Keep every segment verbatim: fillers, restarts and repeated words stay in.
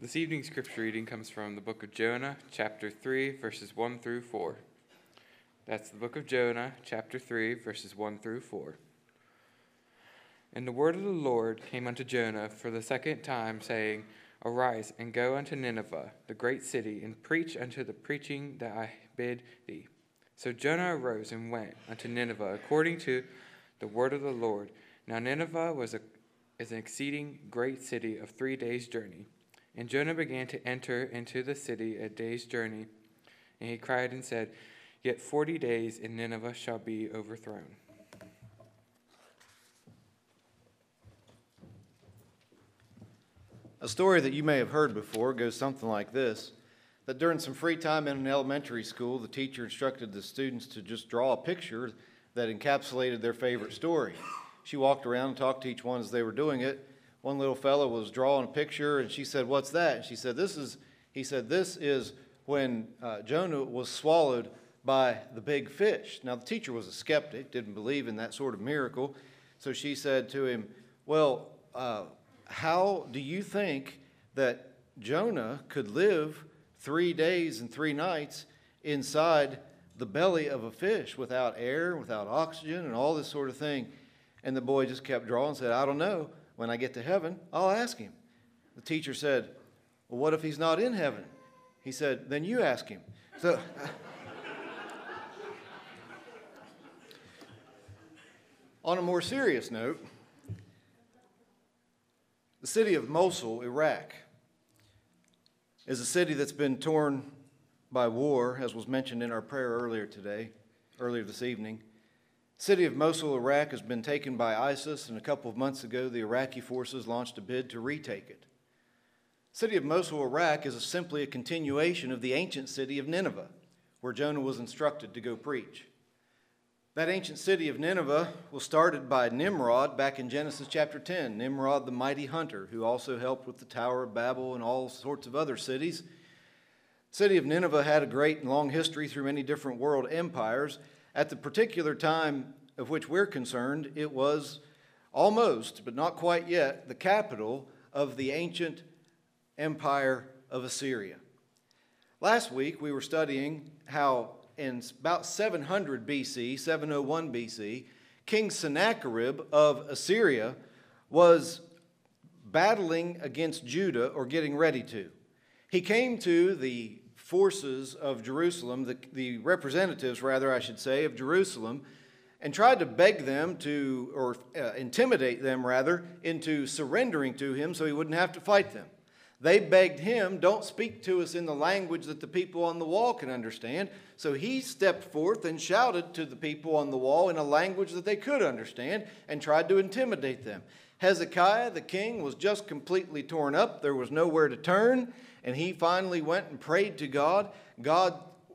This evening's scripture reading comes from the book of Jonah, chapter three, verses one through four. That's the book of Jonah, chapter three, verses one through four. And the word of the Lord came unto Jonah for the second time, saying, Arise, and go unto Nineveh, the great city, and preach unto the preaching that I bid thee. So Jonah arose and went unto Nineveh, according to the word of the Lord. Now Nineveh was a, is an exceeding great city of three days' journey. And Jonah began to enter into the city a day's journey. And he cried and said, Yet forty days, and Nineveh shall be overthrown. A story that you may have heard before goes something like this, that during some free time in an elementary school, the teacher instructed the students to just draw a picture that encapsulated their favorite story. She walked around and talked to each one as they were doing it. One little fellow was drawing a picture, and she said, What's that? And she said, This is, he said, this is when uh, Jonah was swallowed by the big fish. Now, the teacher was a skeptic, didn't believe in that sort of miracle. So she said to him, Well, uh, how do you think that Jonah could live three days and three nights inside the belly of a fish without air, without oxygen, and all this sort of thing? And the boy just kept drawing and said, I don't know. When I get to heaven, I'll ask him. The teacher said, Well, what if he's not in heaven? He said, Then you ask him. So, on a more serious note, the city of Mosul, Iraq, is a city that's been torn by war, as was mentioned in our prayer earlier today, earlier this evening. The city of Mosul, Iraq, has been taken by ISIS, and a couple of months ago, the Iraqi forces launched a bid to retake it. The city of Mosul, Iraq, is a, simply a continuation of the ancient city of Nineveh, where Jonah was instructed to go preach. That ancient city of Nineveh was started by Nimrod back in Genesis chapter ten, Nimrod the mighty hunter, who also helped with the Tower of Babel and all sorts of other cities. The city of Nineveh had a great and long history through many different world empires. At the particular time of which we're concerned, it was almost, but not quite yet, the capital of the ancient empire of Assyria. Last week, we were studying how in about seven hundred B C, seven oh one B C, King Sennacherib of Assyria was battling against Judah, or getting ready to. He came to the forces of Jerusalem, the, the representatives, rather, I should say, of Jerusalem, and tried to beg them to, or uh, intimidate them, rather, into surrendering to him so he wouldn't have to fight them. They begged him, don't speak to us in the language that the people on the wall can understand. So he stepped forth and shouted to the people on the wall in a language that they could understand and tried to intimidate them. Hezekiah, the king, was just completely torn up. There was nowhere to turn. And he finally went and prayed to God. God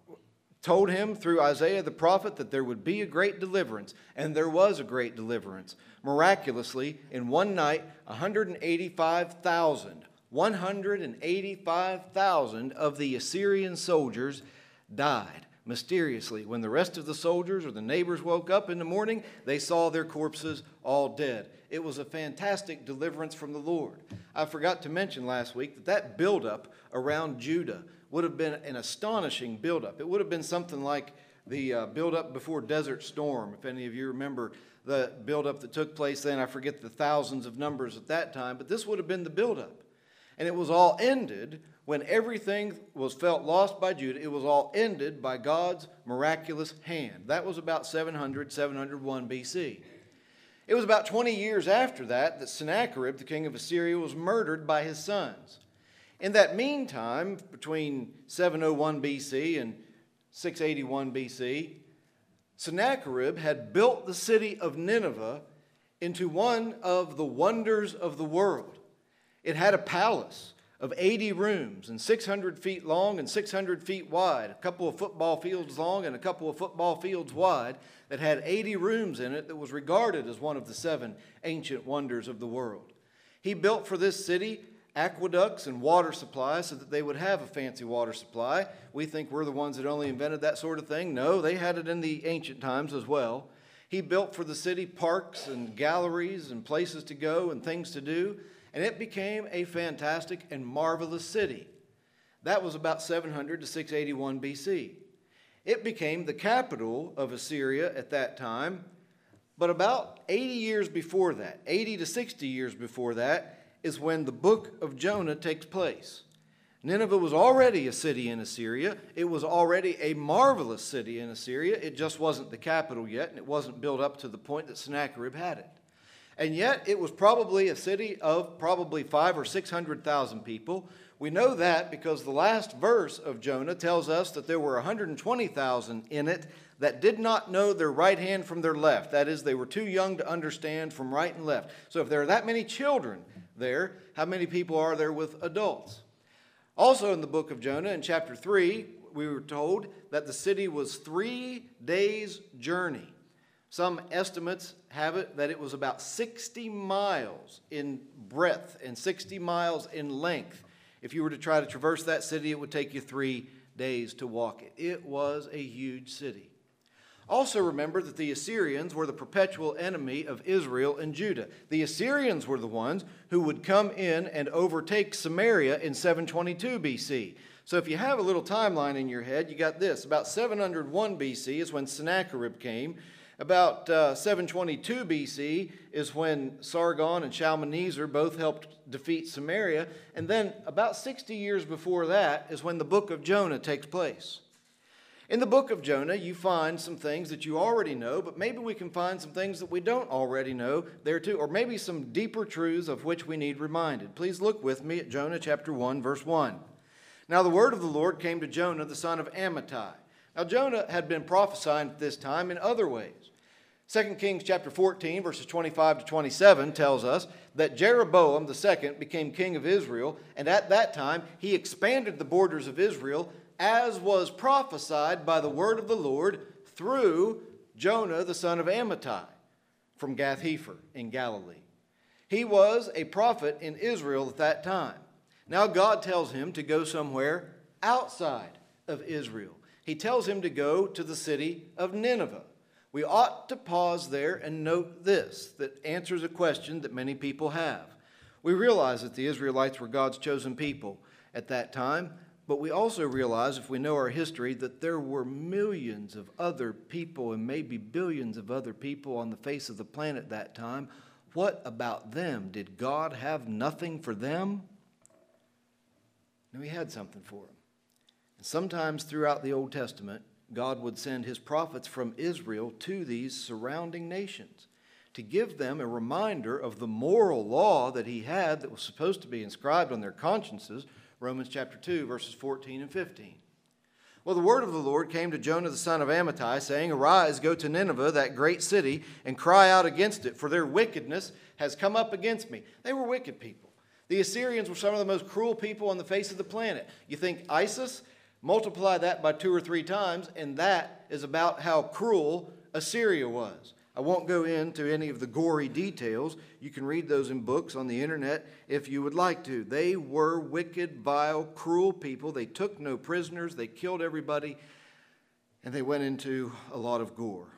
told him through Isaiah the prophet that there would be a great deliverance. And there was a great deliverance. Miraculously, in one night, one hundred eighty-five thousand, one hundred eighty-five thousand of the Assyrian soldiers died mysteriously. When the rest of the soldiers or the neighbors woke up in the morning, they saw their corpses all dead. It was a fantastic deliverance from the Lord. I forgot to mention last week that that buildup around Judah would have been an astonishing buildup. It would have been something like the uh, buildup before Desert Storm. If any of you remember the buildup that took place then, I forget the thousands of numbers at that time, but this would have been the buildup. And it was all ended when everything was felt lost by Judah. It was all ended by God's miraculous hand. That was about seven hundred, seven oh one B C. It was about twenty years after that that Sennacherib, the king of Assyria, was murdered by his sons. In that meantime, between seven oh one B C and six eighty-one B C, Sennacherib had built the city of Nineveh into one of the wonders of the world. It had a palace of eighty rooms and six hundred feet long and six hundred feet wide, a couple of football fields long and a couple of football fields wide, that had eighty rooms in it, that was regarded as one of the seven ancient wonders of the world. He built for this city aqueducts and water supplies so that they would have a fancy water supply. We think we're the ones that only invented that sort of thing. No, they had it in the ancient times as well. He built for the city parks and galleries and places to go and things to do, and it became a fantastic and marvelous city. That was about seven hundred to six eighty-one B C. It became the capital of Assyria at that time, but about eighty years before that, eighty to sixty years before that, is when the book of Jonah takes place. Nineveh was already a city in Assyria. It was already a marvelous city in Assyria. It just wasn't the capital yet, and it wasn't built up to the point that Sennacherib had it. And yet, it was probably a city of probably five or six hundred thousand people. We know that because the last verse of Jonah tells us that there were one hundred twenty thousand in it that did not know their right hand from their left. That is, they were too young to understand from right and left. So if there are that many children there, how many people are there with adults? Also in the book of Jonah, in chapter three, we were told that the city was three days' journey. Some estimates have it that it was about sixty miles in breadth and sixty miles in length. If you were to try to traverse that city, it would take you three days to walk it. It was a huge city. Also remember that the Assyrians were the perpetual enemy of Israel and Judah. The Assyrians were the ones who would come in and overtake Samaria in seven twenty-two B C. So if you have a little timeline in your head, you got this. About seven hundred one B C is when Sennacherib came. About uh, seven twenty-two B C is when Sargon and Shalmaneser both helped defeat Samaria. And then about sixty years before that is when the book of Jonah takes place. In the book of Jonah, you find some things that you already know, but maybe we can find some things that we don't already know there too, or maybe some deeper truths of which we need reminded. Please look with me at Jonah chapter one, verse one. Now the word of the Lord came to Jonah, the son of Amittai. Now Jonah had been prophesying at this time in other ways. Second Kings chapter fourteen, verses twenty-five to twenty-seven tells us that Jeroboam the second became king of Israel, and at that time he expanded the borders of Israel, as was prophesied by the word of the Lord through Jonah the son of Amittai from Gath-hepher in Galilee. He was a prophet in Israel at that time. Now God tells him to go somewhere outside of Israel. He tells him to go to the city of Nineveh. We ought to pause there and note this, that answers a question that many people have. We realize that the Israelites were God's chosen people at that time, but we also realize, if we know our history, that there were millions of other people and maybe billions of other people on the face of the planet at that time. What about them? Did God have nothing for them? No, he had something for them. And sometimes throughout the Old Testament, God would send his prophets from Israel to these surrounding nations to give them a reminder of the moral law that he had that was supposed to be inscribed on their consciences, Romans chapter two, verses fourteen and fifteen. Well, the word of the Lord came to Jonah the son of Amittai, saying, Arise, go to Nineveh, that great city, and cry out against it, for their wickedness has come up against me. They were wicked people. The Assyrians were some of the most cruel people on the face of the planet. You think ISIS? Multiply that by two or three times, and that is about how cruel Assyria was. I won't go into any of the gory details. You can read those in books on the internet if you would like to. They were wicked, vile, cruel people. They took no prisoners. They killed everybody, and they went into a lot of gore.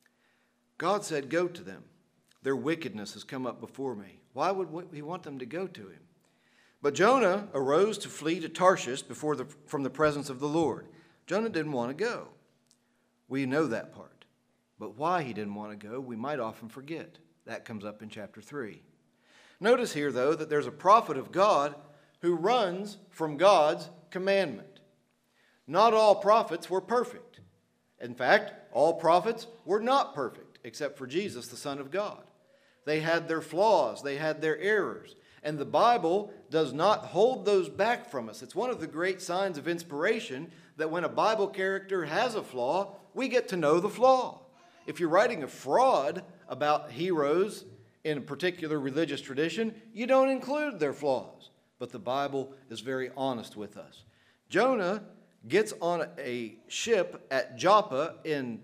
God said, go to them. Their wickedness has come up before me. Why would he want them to go to him? But Jonah arose to flee to Tarshish before the, from the presence of the Lord. Jonah didn't want to go. We know that part. But why he didn't want to go, we might often forget. That comes up in chapter three. Notice here, though, that there's a prophet of God who runs from God's commandment. Not all prophets were perfect. In fact, all prophets were not perfect, except for Jesus, the Son of God. They had their flaws. They had their errors. And the Bible does not hold those back from us. It's one of the great signs of inspiration that when a Bible character has a flaw, we get to know the flaw. If you're writing a fraud about heroes in a particular religious tradition, you don't include their flaws. But the Bible is very honest with us. Jonah gets on a ship at Joppa in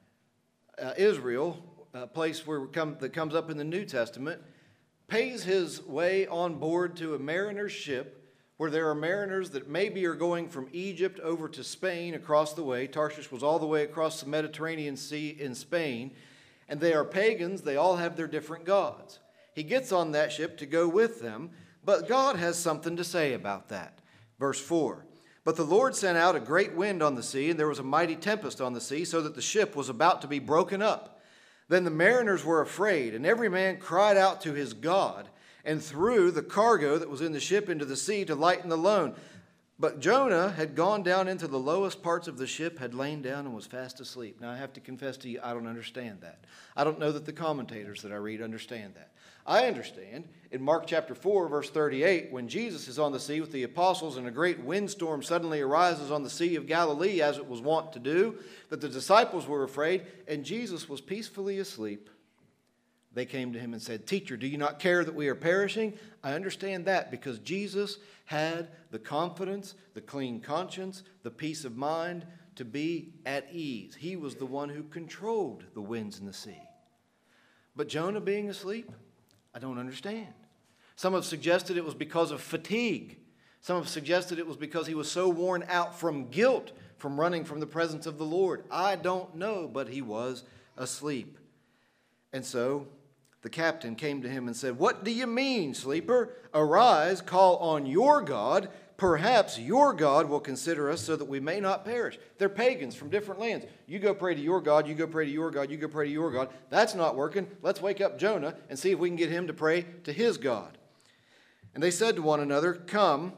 uh, Israel, a place where it come, that comes up in the New Testament, pays his way on board to a mariner's ship where there are mariners that maybe are going from Egypt over to Spain across the way. Tarshish was all the way across the Mediterranean Sea in Spain. and they are pagans. They all have their different gods. He gets on that ship to go with them, but God has something to say about that. Verse four, but the Lord sent out a great wind on the sea, and there was a mighty tempest on the sea, so that the ship was about to be broken up. Then the mariners were afraid, and every man cried out to his God, and threw the cargo that was in the ship into the sea to lighten the load. But Jonah had gone down into the lowest parts of the ship, had lain down, and was fast asleep. Now, I have to confess to you, I don't understand that. I don't know that the commentators that I read understand that. I understand in Mark chapter four, verse thirty-eight, when Jesus is on the sea with the apostles and a great windstorm suddenly arises on the Sea of Galilee, as it was wont to do, that the disciples were afraid, and Jesus was peacefully asleep. They came to him and said, Teacher, do you not care that we are perishing? I understand that because Jesus had the confidence, the clean conscience, the peace of mind to be at ease. He was the one who controlled the winds and the sea. But Jonah being asleep, I don't understand. Some have suggested it was because of fatigue. Some have suggested it was because he was so worn out from guilt from running from the presence of the Lord. I don't know, but he was asleep. And so the captain came to him and said, What do you mean, sleeper? Arise, call on your God. Perhaps your God will consider us so that we may not perish. They're pagans from different lands. You go pray to your God, you go pray to your God, you go pray to your God. That's not working. Let's wake up Jonah and see if we can get him to pray to his God. And they said to one another, Come,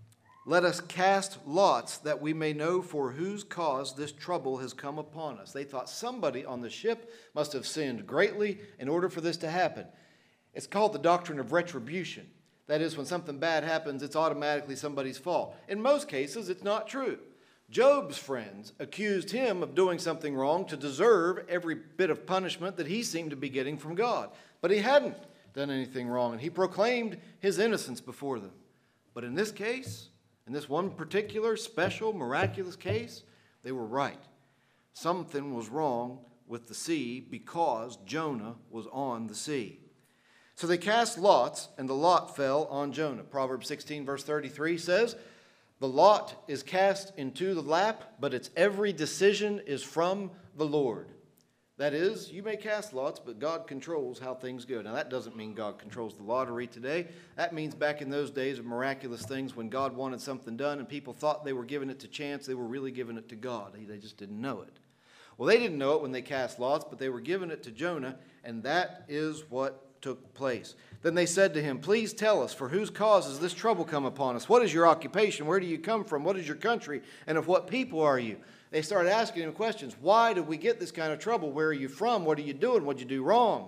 let us cast lots that we may know for whose cause this trouble has come upon us. They thought somebody on the ship must have sinned greatly in order for this to happen. It's called the doctrine of retribution. That is, when something bad happens, it's automatically somebody's fault. In most cases, it's not true. Job's friends accused him of doing something wrong to deserve every bit of punishment that he seemed to be getting from God. But he hadn't done anything wrong, and he proclaimed his innocence before them. But in this case, in this one particular, special, miraculous case, they were right. Something was wrong with the sea because Jonah was on the sea. So they cast lots, and the lot fell on Jonah. Proverbs sixteen, verse thirty-three says, The lot is cast into the lap, but its every decision is from the Lord. That is, you may cast lots, but God controls how things go. Now, that doesn't mean God controls the lottery today. That means back in those days of miraculous things when God wanted something done and people thought they were giving it to chance, they were really giving it to God. They just didn't know it. Well, they didn't know it when they cast lots, but they were giving it to Jonah, and that is what took place. Then they said to him, Please tell us, for whose cause has this trouble come upon us? What is your occupation? Where do you come from? What is your country? And of what people are you? They started asking him questions. Why did we get this kind of trouble? Where are you from? What are you doing? What did you do wrong?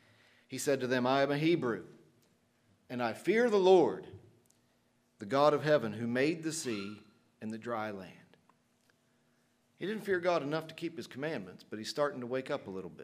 He said to them, I am a Hebrew, and I fear the Lord, the God of heaven, who made the sea and the dry land. He didn't fear God enough to keep his commandments, but he's starting to wake up a little bit.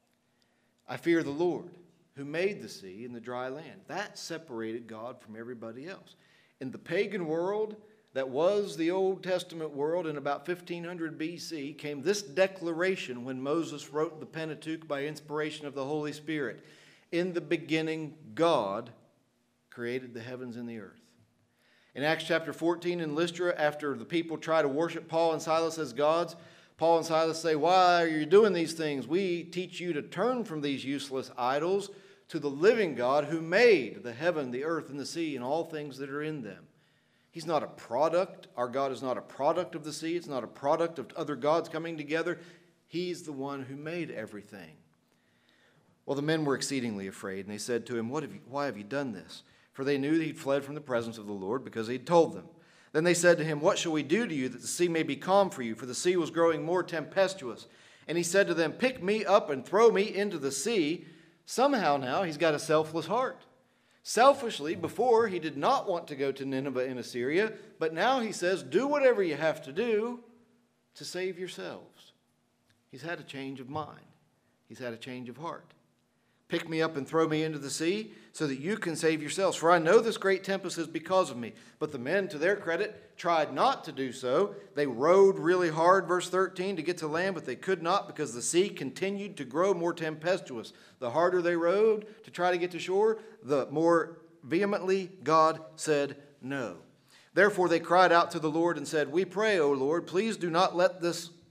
I fear the Lord, who made the sea and the dry land. That separated God from everybody else. In the pagan world that was the Old Testament world, in about fifteen hundred B C, came this declaration when Moses wrote the Pentateuch by inspiration of the Holy Spirit. In the beginning, God created the heavens and the earth. In Acts chapter fourteen in Lystra, after the people try to worship Paul and Silas as gods, Paul and Silas say, Why are you doing these things? We teach you to turn from these useless idols to the living God who made the heaven, the earth, and the sea, and all things that are in them. He's not a product. Our God is not a product of the sea. It's not a product of other gods coming together. He's the one who made everything. Well, the men were exceedingly afraid, and they said to him, what have you, Why have you done this? For they knew that he'd fled from the presence of the Lord because he'd told them. Then they said to him, What shall we do to you that the sea may be calm for you? For the sea was growing more tempestuous. And he said to them, Pick me up and throw me into the sea. Somehow now he's got a selfless heart. Selfishly, before he did not want to go to Nineveh in Assyria, but now he says, do whatever you have to do to save yourselves. He's had a change of mind. He's had a change of heart. Pick me up and throw me into the sea so that you can save yourselves. For I know this great tempest is because of me. But the men, to their credit, tried not to do so. They rowed really hard, verse thirteen, to get to land, but they could not because the sea continued to grow more tempestuous. The harder they rowed to try to get to shore, the more vehemently God said no. Therefore they cried out to the Lord and said, We pray, O Lord, please do not let this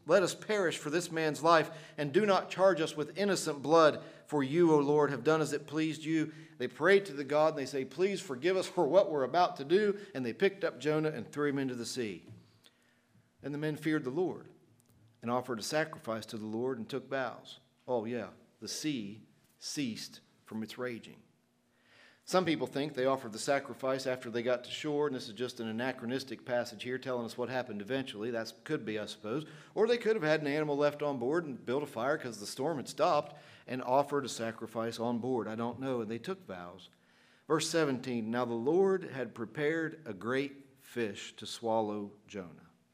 Let us perish for this man's life, and do not charge us with innocent blood, for you, O Lord, have done as it pleased you. They pray to the God, and they say, please forgive us for what we're about to do. And they picked up Jonah and threw him into the sea. And the men feared the Lord and offered a sacrifice to the Lord and took vows. Oh, yeah, the sea ceased from its raging. Some people think they offered the sacrifice after they got to shore, and this is just an anachronistic passage here telling us what happened eventually. That could be, I suppose. Or they could have had an animal left on board and built a fire because the storm had stopped and offered a sacrifice on board. I don't know, and they took vows. Verse seventeen, now the Lord had prepared a great fish to swallow Jonah.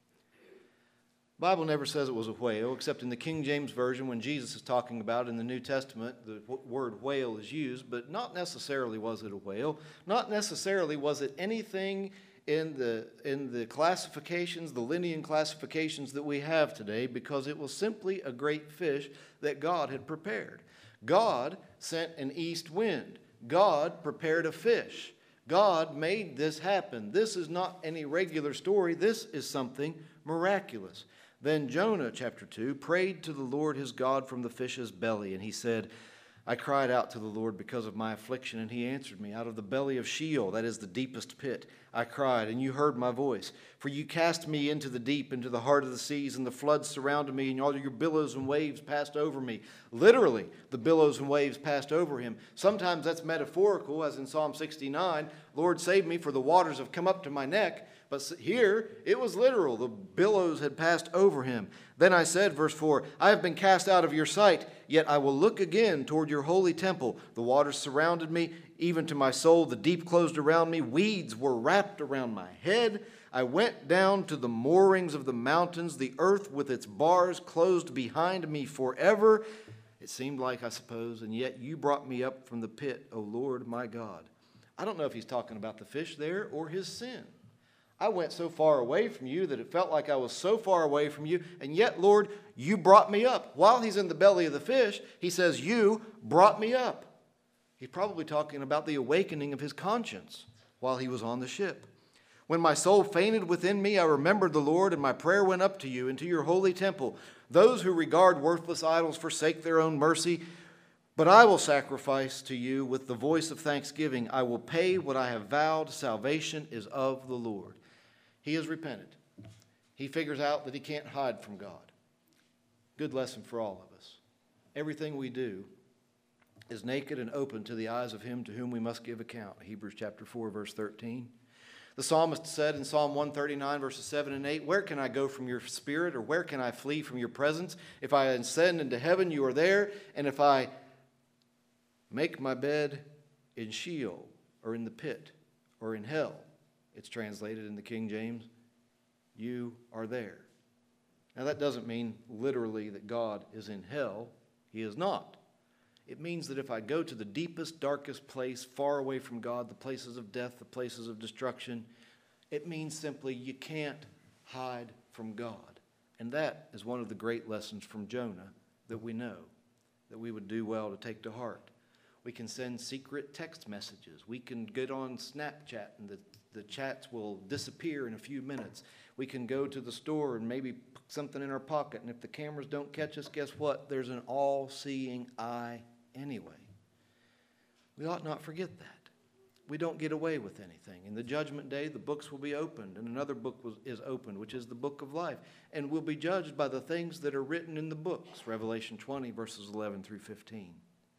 The Bible never says it was a whale, except in the King James Version when Jesus is talking about it in the New Testament, the word whale is used, but not necessarily was it a whale. Not necessarily was it anything in the, in the classifications, the Linnean classifications that we have today, because it was simply a great fish that God had prepared. God sent an east wind. God prepared a fish. God made this happen. This is not any regular story. This is something miraculous. Then Jonah, chapter two, prayed to the Lord his God from the fish's belly, and he said, I cried out to the Lord because of my affliction, and he answered me. Out of the belly of Sheol, that is the deepest pit, I cried, and you heard my voice. For you cast me into the deep, into the heart of the seas, and the floods surrounded me, and all your billows and waves passed over me. Literally, the billows and waves passed over him. Sometimes that's metaphorical, as in Psalm sixty-nine, Lord, save me, for the waters have come up to my neck. But here, it was literal. The billows had passed over him. Then I said, verse four, I have been cast out of your sight, yet I will look again toward your holy temple. The waters surrounded me, even to my soul. The deep closed around me. Weeds were wrapped around my head. I went down to the moorings of the mountains. The earth with its bars closed behind me forever. It seemed like, I suppose, and yet you brought me up from the pit, O Lord my God. I don't know if he's talking about the fish there or his sin. I went so far away from you that it felt like I was so far away from you, and yet, Lord, you brought me up. While he's in the belly of the fish, he says, you brought me up. He's probably talking about the awakening of his conscience while he was on the ship. When my soul fainted within me, I remembered the Lord, and my prayer went up to you, into your holy temple. Those who regard worthless idols forsake their own mercy, but I will sacrifice to you with the voice of thanksgiving. I will pay what I have vowed. Salvation is of the Lord. He has repented. He figures out that he can't hide from God. Good lesson for all of us. Everything we do is naked and open to the eyes of him to whom we must give account. Hebrews chapter four, verse thirteen. The psalmist said in Psalm one thirty-nine, verses seven and eight, where can I go from your spirit, or where can I flee from your presence? If I ascend into heaven, you are there, and if I make my bed in Sheol, or in the pit, or in hell, it's translated in the King James, you are there. Now that doesn't mean literally that God is in hell. He is not. It means that if I go to the deepest, darkest place, far away from God, the places of death, the places of destruction, it means simply you can't hide from God. And that is one of the great lessons from Jonah that we know, that we would do well to take to heart. We can send secret text messages. We can get on Snapchat and the The chats will disappear in a few minutes. We can go to the store and maybe put something in our pocket, and if the cameras don't catch us, guess what? There's an all-seeing eye anyway. We ought not forget that. We don't get away with anything. In the judgment day, the books will be opened, and another book was, is opened, which is the book of life, and we'll be judged by the things that are written in the books, Revelation twenty, verses eleven through fifteen.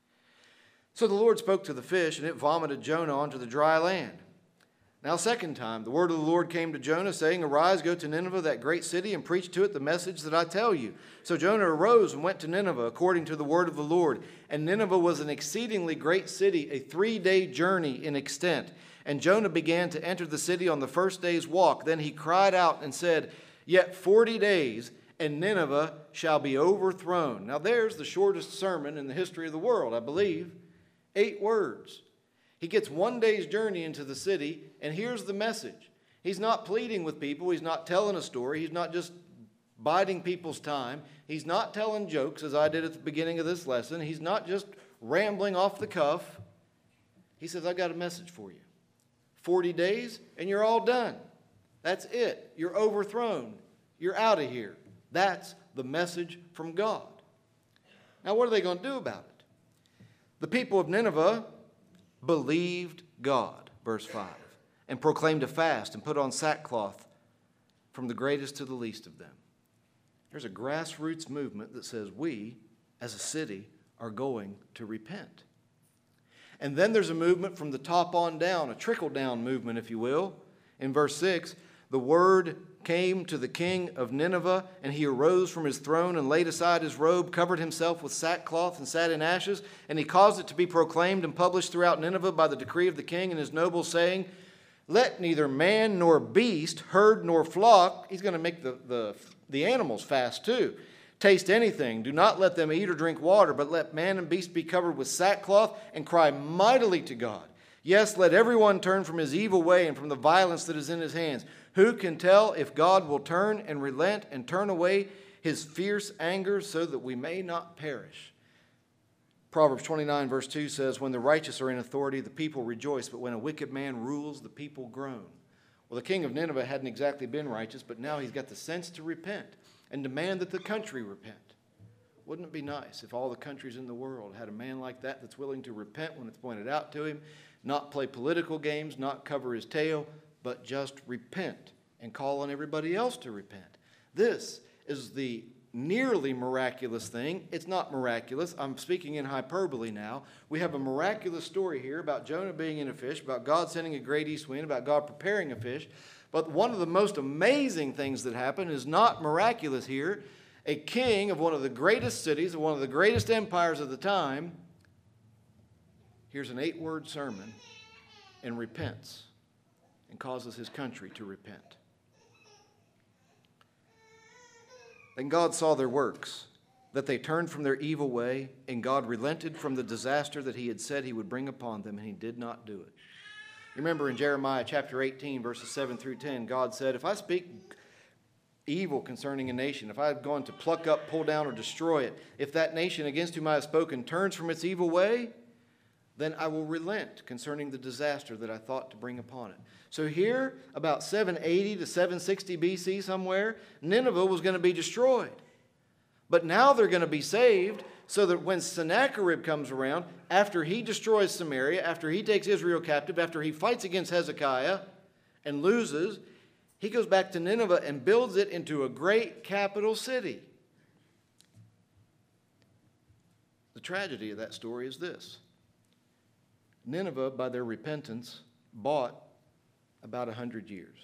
So the Lord spoke to the fish, and it vomited Jonah onto the dry land. Now, second time, the word of the Lord came to Jonah, saying, Arise, go to Nineveh, that great city, and preach to it the message that I tell you. So Jonah arose and went to Nineveh, according to the word of the Lord. And Nineveh was an exceedingly great city, a three-day journey in extent. And Jonah began to enter the city on the first day's walk. Then he cried out and said, Yet forty days, and Nineveh shall be overthrown. Now, there's the shortest sermon in the history of the world, I believe. Eight words. He gets one day's journey into the city, and here's the message. He's not pleading with people. He's not telling a story. He's not just biding people's time. He's not telling jokes, as I did at the beginning of this lesson. He's not just rambling off the cuff. He says, I've got a message for you. forty days, and you're all done. That's it. You're overthrown. You're out of here. That's the message from God. Now, what are they going to do about it? The people of Nineveh believed God, verse five, and proclaimed a fast and put on sackcloth from the greatest to the least of them. There's a grassroots movement that says we, as a city, are going to repent. And then there's a movement from the top on down, a trickle-down movement, if you will. In verse six, the word came to the king of Nineveh, and he arose from his throne and laid aside his robe, covered himself with sackcloth, and sat in ashes. And he caused it to be proclaimed and published throughout Nineveh by the decree of the king and his nobles, saying, let neither man nor beast, herd nor flock, he's going to make the, the, the animals fast too, taste anything. Do not let them eat or drink water, but let man and beast be covered with sackcloth and cry mightily to God. Yes, let everyone turn from his evil way and from the violence that is in his hands. Who can tell if God will turn and relent and turn away his fierce anger so that we may not perish? Proverbs twenty-nine verse two says, when the righteous are in authority, the people rejoice, but when a wicked man rules, the people groan. Well, the king of Nineveh hadn't exactly been righteous, but now he's got the sense to repent and demand that the country repent. Wouldn't it be nice if all the countries in the world had a man like that that's willing to repent when it's pointed out to him, not play political games, not cover his tail, but just repent and call on everybody else to repent? This is the nearly miraculous thing. It's not miraculous. I'm speaking in hyperbole now. We have a miraculous story here about Jonah being in a fish, about God sending a great east wind, about God preparing a fish. But one of the most amazing things that happen is not miraculous here. A king of one of the greatest cities, of one of the greatest empires of the time, hears an eight-word sermon and repents and causes his country to repent. Then God saw their works, that they turned from their evil way, and God relented from the disaster that he had said he would bring upon them, and he did not do it. You remember in Jeremiah chapter eighteen, verses seven through ten, God said, if I speak evil concerning a nation, if I have gone to pluck up, pull down, or destroy it, if that nation against whom I have spoken turns from its evil way, then I will relent concerning the disaster that I thought to bring upon it. So here, about seven eighty to seven sixty B C somewhere, Nineveh was going to be destroyed. But now they're going to be saved so that when Sennacherib comes around, after he destroys Samaria, after he takes Israel captive, after he fights against Hezekiah and loses, he goes back to Nineveh and builds it into a great capital city. The tragedy of that story is this. Nineveh, by their repentance, bought about a hundred years.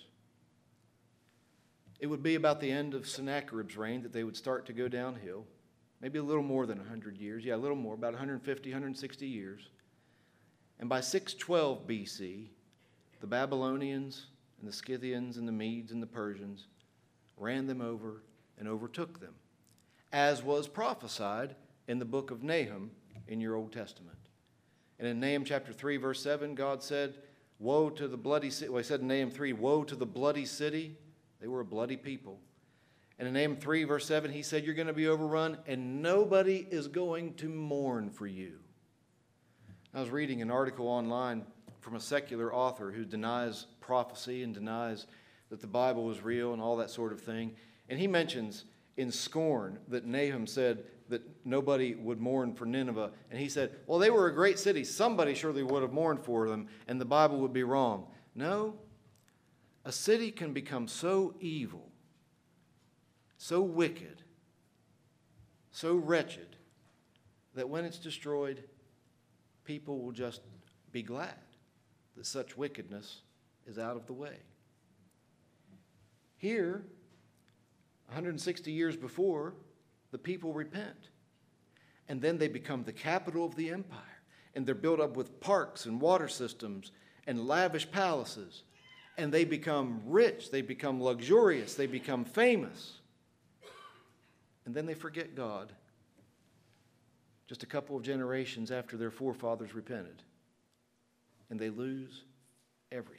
It would be about the end of Sennacherib's reign that they would start to go downhill. Maybe a little more than a hundred years. Yeah, a little more, about one hundred fifty, one hundred sixty years. And by six twelve B C, the Babylonians and the Scythians and the Medes and the Persians ran them over and overtook them, as was prophesied in the book of Nahum in your Old Testament. And in Nahum chapter three, verse seven, God said, woe to the bloody city. Well, he said in Nahum three, woe to the bloody city. They were a bloody people. And in Nahum three, verse seven, he said, you're going to be overrun, and nobody is going to mourn for you. I was reading an article online from a secular author who denies prophecy and denies that the Bible is real and all that sort of thing. And he mentions in scorn that Nahum said that nobody would mourn for Nineveh. And he said, well, they were a great city. Somebody surely would have mourned for them, and the Bible would be wrong. No, a city can become so evil, so wicked, so wretched, that when it's destroyed, people will just be glad that such wickedness is out of the way. Here, one hundred sixty years before, the people repent. And then they become the capital of the empire. And they're built up with parks and water systems and lavish palaces. And they become rich, they become luxurious, they become famous. And then they forget God just a couple of generations after their forefathers repented. And they lose everything.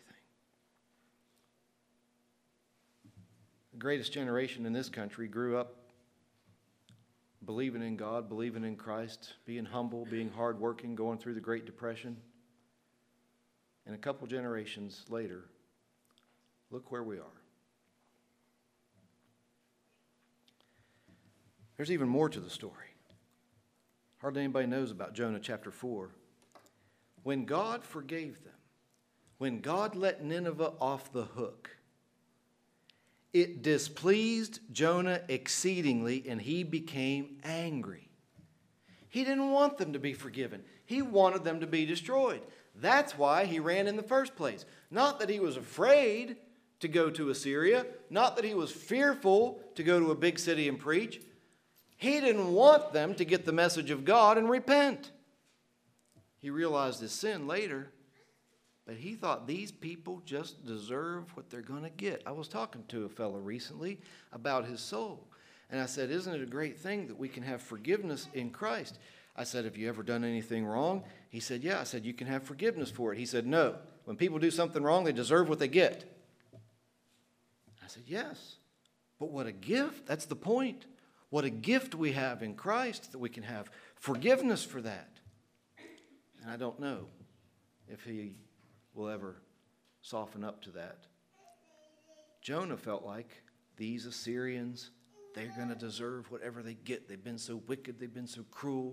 The greatest generation in this country grew up believing in God, believing in Christ, being humble, being hardworking, going through the Great Depression. And a couple generations later, look where we are. There's even more to the story. Hardly anybody knows about Jonah chapter four. When God forgave them, when God let Nineveh off the hook, it displeased Jonah exceedingly, and he became angry. He didn't want them to be forgiven. He wanted them to be destroyed. That's why he ran in the first place. Not that he was afraid to go to Assyria, not that he was fearful to go to a big city and preach. He didn't want them to get the message of God and repent. He realized his sin later, but he thought these people just deserve what they're going to get. I was talking to a fellow recently about his soul, and I said, isn't it a great thing that we can have forgiveness in Christ? I said, have you ever done anything wrong? He said, yeah. I said, you can have forgiveness for it. He said, no. When people do something wrong, they deserve what they get. I said, yes. But what a gift. That's the point. What a gift we have in Christ that we can have forgiveness for that. And I don't know if he will ever soften up to that. Jonah felt like these Assyrians, they're going to deserve whatever they get. They've been so wicked. They've been so cruel.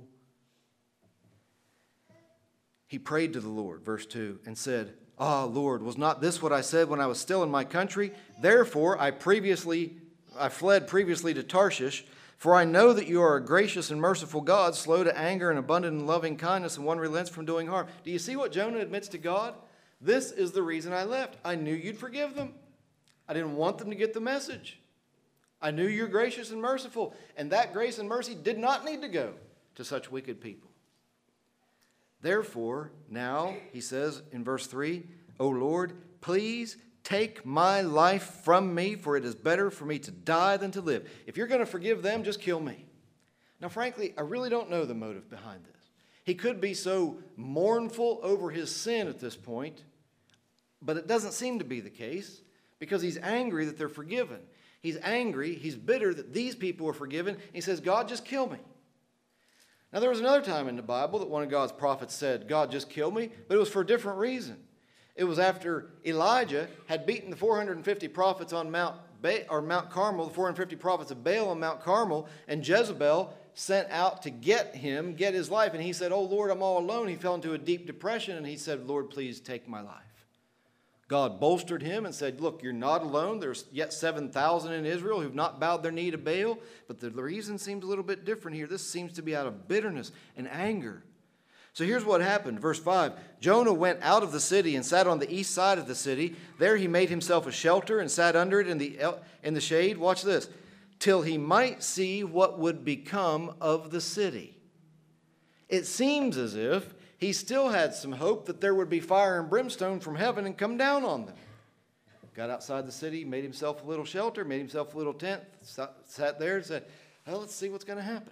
He prayed to the Lord, verse two, and said, Ah, Lord, was not this what I said when I was still in my country? Therefore, I previously, I fled previously to Tarshish, for I know that you are a gracious and merciful God, slow to anger and abundant in loving kindness, and one relents from doing harm. Do you see what Jonah admits to God? This is the reason I left. I knew you'd forgive them. I didn't want them to get the message. I knew you're gracious and merciful, and that grace and mercy did not need to go to such wicked people. Therefore, now, he says in verse three, O Lord, please take my life from me, for it is better for me to die than to live. If you're going to forgive them, just kill me. Now, frankly, I really don't know the motive behind this. He could be so mournful over his sin at this point, but it doesn't seem to be the case because he's angry that they're forgiven. He's angry, he's bitter that these people are forgiven. He says, God, just kill me. Now, there was another time in the Bible that one of God's prophets said, God, just kill me, but it was for a different reason. It was after Elijah had beaten the four hundred fifty prophets on Mount ba- or Mount Carmel, the four hundred fifty prophets of Baal on Mount Carmel, and Jezebel sent out to get him, get his life. And he said, oh, Lord, I'm all alone. He fell into a deep depression, and he said, Lord, please take my life. God bolstered him and said, look, you're not alone. There's yet seven thousand in Israel who've not bowed their knee to Baal. But the reason seems a little bit different here. This seems to be out of bitterness and anger. So here's what happened. Verse five, Jonah went out of the city and sat on the east side of the city. There he made himself a shelter and sat under it in the, in the shade. Watch this. Till he might see what would become of the city. It seems as if he still had some hope that there would be fire and brimstone from heaven and come down on them. Got outside the city, made himself a little shelter, made himself a little tent, sat there and said, well, let's see what's going to happen.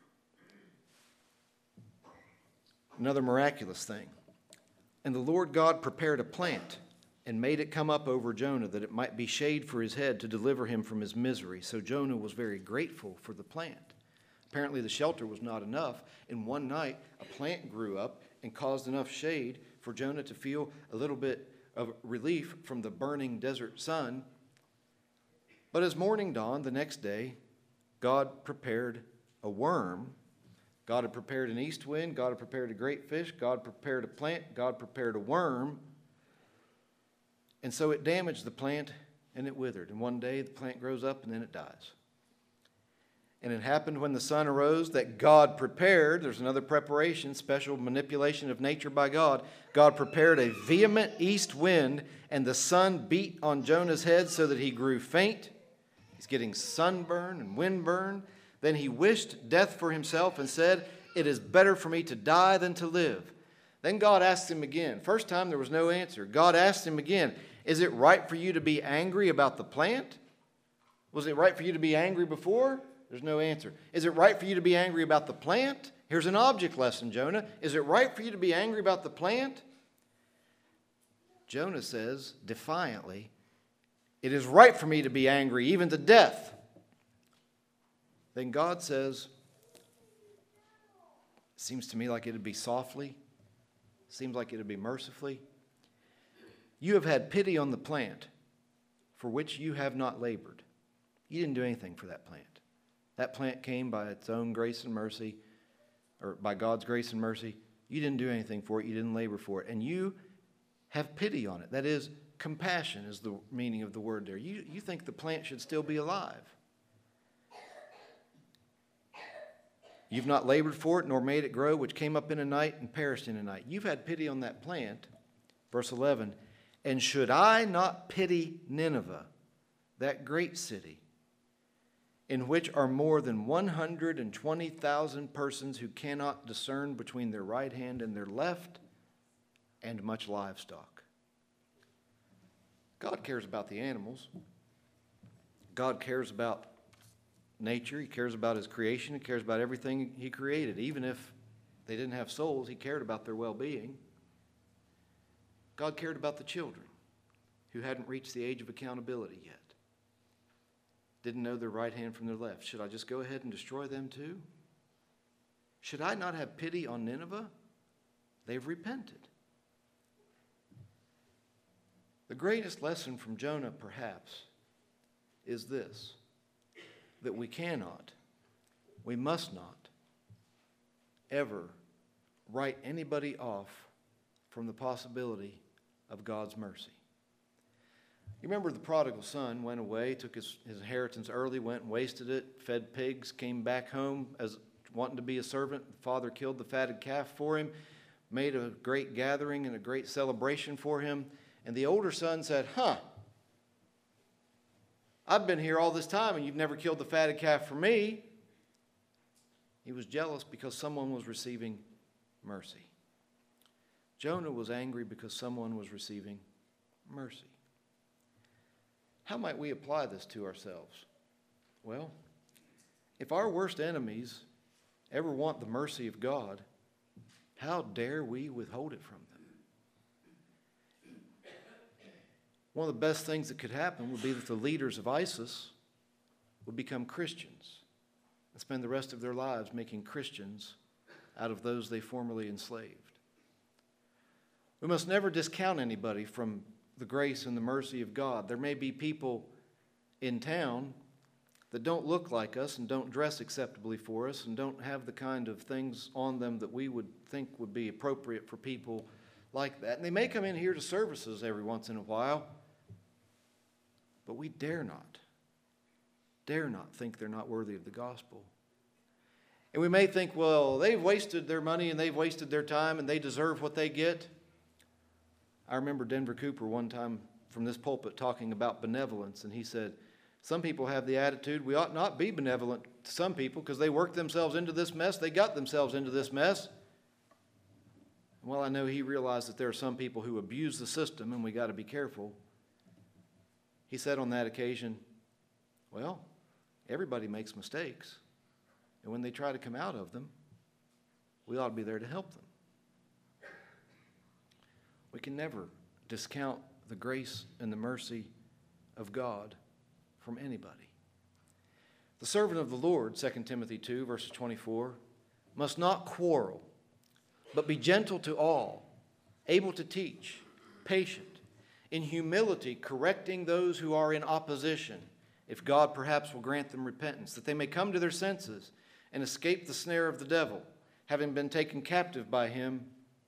Another miraculous thing. And the Lord God prepared a plant and made it come up over Jonah that it might be shade for his head to deliver him from his misery. So Jonah was very grateful for the plant. Apparently the shelter was not enough. In one night, a plant grew up and caused enough shade for Jonah to feel a little bit of relief from the burning desert sun. But as morning dawned the next day, God prepared a worm. God had prepared an east wind. God had prepared a great fish. God prepared a plant. God prepared a worm. And so it damaged the plant and it withered. And one day the plant grows up and then it dies. And it happened when the sun arose that God prepared, there's another preparation, special manipulation of nature by God. God prepared a vehement east wind and the sun beat on Jonah's head so that he grew faint. He's getting sunburn and windburn. Then he wished death for himself and said, it is better for me to die than to live. Then God asked him again. First time there was no answer. God asked him again, is it right for you to be angry about the plant? Was it right for you to be angry before? There's no answer. Is it right for you to be angry about the plant? Here's an object lesson, Jonah. Is it right for you to be angry about the plant? Jonah says defiantly, it is right for me to be angry, even to death. Then God says, seems to me like it would be softly, seems like it would be mercifully. You have had pity on the plant for which you have not labored. You didn't do anything for that plant. That plant came by its own grace and mercy, or by God's grace and mercy. You didn't do anything for it. You didn't labor for it. And you have pity on it. That is, compassion is the meaning of the word there. You, you think the plant should still be alive. You've not labored for it, nor made it grow, which came up in a night and perished in a night. You've had pity on that plant. Verse eleven, and should I not pity Nineveh, that great city, in which are more than one hundred twenty thousand persons who cannot discern between their right hand and their left, and much livestock. God cares about the animals. God cares about nature. He cares about his creation. He cares about everything he created. Even if they didn't have souls, he cared about their well-being. God cared about the children who hadn't reached the age of accountability yet. Didn't know their right hand from their left. Should I just go ahead and destroy them too? Should I not have pity on Nineveh? They've repented. The greatest lesson from Jonah, perhaps, is this, that we cannot, we must not, ever write anybody off from the possibility of God's mercy. You remember the prodigal son went away, took his, his inheritance early, went and wasted it, fed pigs, came back home as wanting to be a servant. The father killed the fatted calf for him, made a great gathering and a great celebration for him. And the older son said, huh, I've been here all this time and you've never killed the fatted calf for me. He was jealous because someone was receiving mercy. Jonah was angry because someone was receiving mercy. How might we apply this to ourselves? Well, if our worst enemies ever want the mercy of God, how dare we withhold it from them? One of the best things that could happen would be that the leaders of ISIS would become Christians and spend the rest of their lives making Christians out of those they formerly enslaved. We must never discount anybody from the grace and the mercy of God. There may be people in town that don't look like us and don't dress acceptably for us and don't have the kind of things on them that we would think would be appropriate for people like that. And they may come in here to services every once in a while, but we dare not, dare not think they're not worthy of the gospel. And we may think, well, they've wasted their money and they've wasted their time and they deserve what they get. I remember Denver Cooper one time from this pulpit talking about benevolence, and he said, some people have the attitude we ought not be benevolent to some people because they worked themselves into this mess, they got themselves into this mess. Well, I know he realized that there are some people who abuse the system, and we got to be careful. He said on that occasion, well, everybody makes mistakes, and when they try to come out of them, we ought to be there to help them. We can never discount the grace and the mercy of God from anybody. The servant of the Lord, Second Timothy two, verses twenty-four, must not quarrel, but be gentle to all, able to teach, patient, in humility correcting those who are in opposition, if God perhaps will grant them repentance, that they may come to their senses and escape the snare of the devil, having been taken captive by him.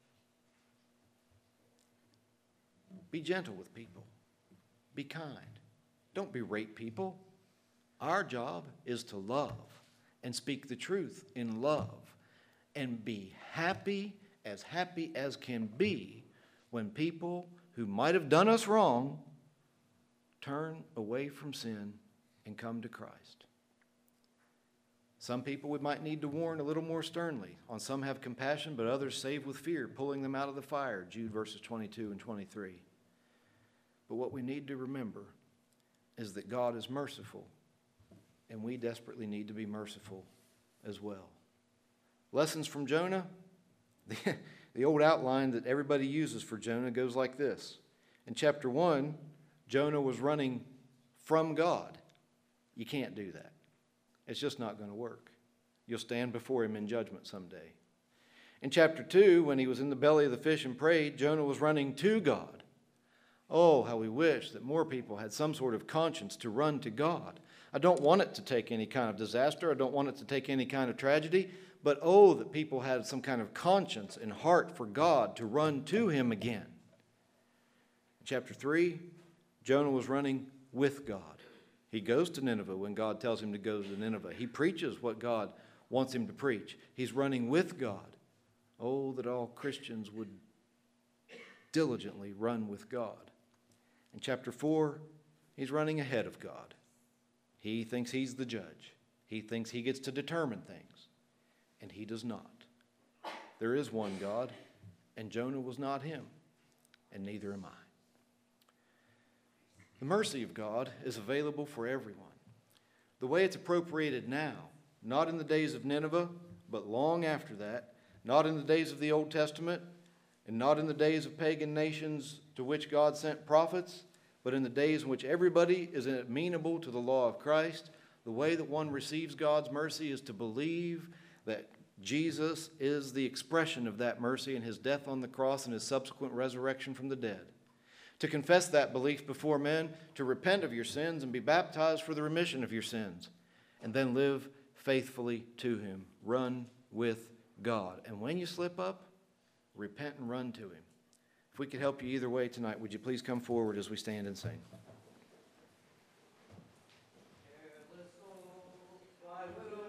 Be gentle with people. Be kind. Don't berate people. Our job is to love and speak the truth in love and be happy, as happy as can be, when people who might have done us wrong turn away from sin and come to Christ. Some people we might need to warn a little more sternly. On some have compassion, but others save with fear, pulling them out of the fire. Jude verses twenty-two and twenty-three. But what we need to remember is that God is merciful, and we desperately need to be merciful as well. Lessons from Jonah? The, the old outline that everybody uses for Jonah goes like this. In chapter one, Jonah was running from God. You can't do that. It's just not going to work. You'll stand before him in judgment someday. In chapter two, when he was in the belly of the fish and prayed, Jonah was running to God. Oh, how we wish that more people had some sort of conscience to run to God. I don't want it to take any kind of disaster. I don't want it to take any kind of tragedy. But oh, that people had some kind of conscience and heart for God to run to him again. In chapter three, Jonah was running with God. He goes to Nineveh when God tells him to go to Nineveh. He preaches what God wants him to preach. He's running with God. Oh, that all Christians would diligently run with God. In chapter four, he's running ahead of God. He thinks he's the judge. He thinks he gets to determine things. And he does not. There is one God, and Jonah was not him, and neither am I. The mercy of God is available for everyone. The way it's appropriated now, not in the days of Nineveh, but long after that, not in the days of the Old Testament, and not in the days of pagan nations to which God sent prophets, but in the days in which everybody is amenable to the law of Christ, the way that one receives God's mercy is to believe that Jesus is the expression of that mercy in his death on the cross and his subsequent resurrection from the dead. To confess that belief before men, to repent of your sins and be baptized for the remission of your sins, and then live faithfully to him. Run with God. And when you slip up, repent and run to him. If we could help you either way tonight, would you please come forward as we stand and sing? Careless soul, why would